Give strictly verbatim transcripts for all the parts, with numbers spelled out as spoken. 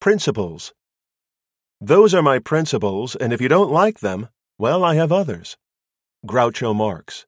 Principles. Those are my principles, and if you don't like them, well, I have others. Groucho Marx.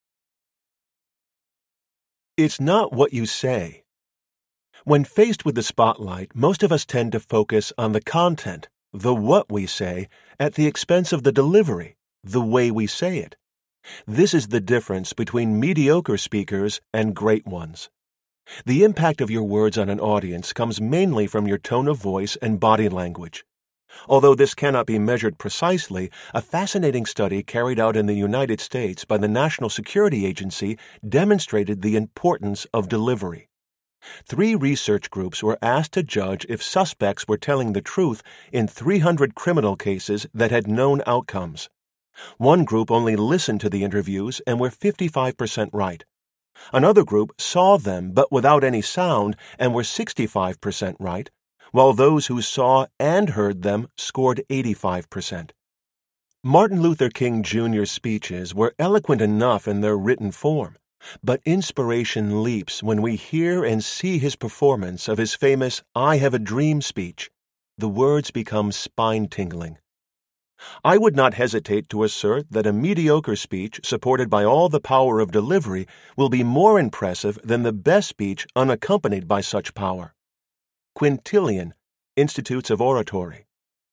It's not what you say. When faced with the spotlight, most of us tend to focus on the content, the what we say, at the expense of the delivery, the way we say it. This is the difference between mediocre speakers and great ones. The impact of your words on an audience comes mainly from your tone of voice and body language. Although this cannot be measured precisely, a fascinating study carried out in the United States by the National Security Agency demonstrated the importance of delivery. Three research groups were asked to judge if suspects were telling the truth in three hundred criminal cases that had known outcomes. One group only listened to the interviews and were fifty-five percent right. Another group saw them but without any sound and were sixty-five percent right, while those who saw and heard them scored eighty-five percent. Martin Luther King Junior's speeches were eloquent enough in their written form, but inspiration leaps when we hear and see his performance of his famous I Have a Dream speech. The words become spine-tingling. I would not hesitate to assert that a mediocre speech supported by all the power of delivery will be more impressive than the best speech unaccompanied by such power. Quintilian, Institutes of Oratory.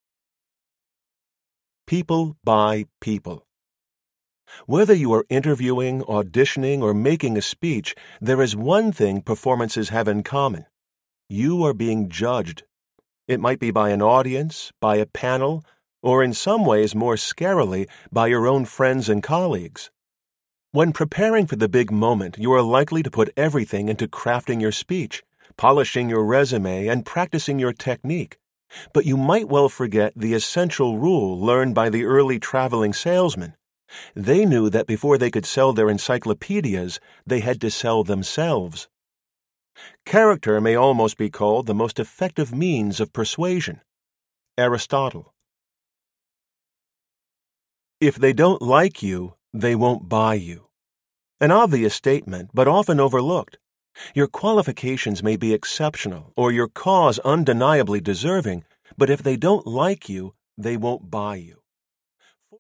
People by people. Whether you are interviewing, auditioning, or making a speech, there is one thing performances have in common. You are being judged. It might be by an audience, by a panel, or in some ways more scarily, by your own friends and colleagues. When preparing for the big moment, you are likely to put everything into crafting your speech, polishing your resume, and practicing your technique. But you might well forget the essential rule learned by the early traveling salesmen. They knew that before they could sell their encyclopedias, they had to sell themselves. Character may almost be called the most effective means of persuasion. Aristotle. If they don't like you, they won't buy you. An obvious statement, but often overlooked. Your qualifications may be exceptional or your cause undeniably deserving, but if they don't like you, they won't buy you.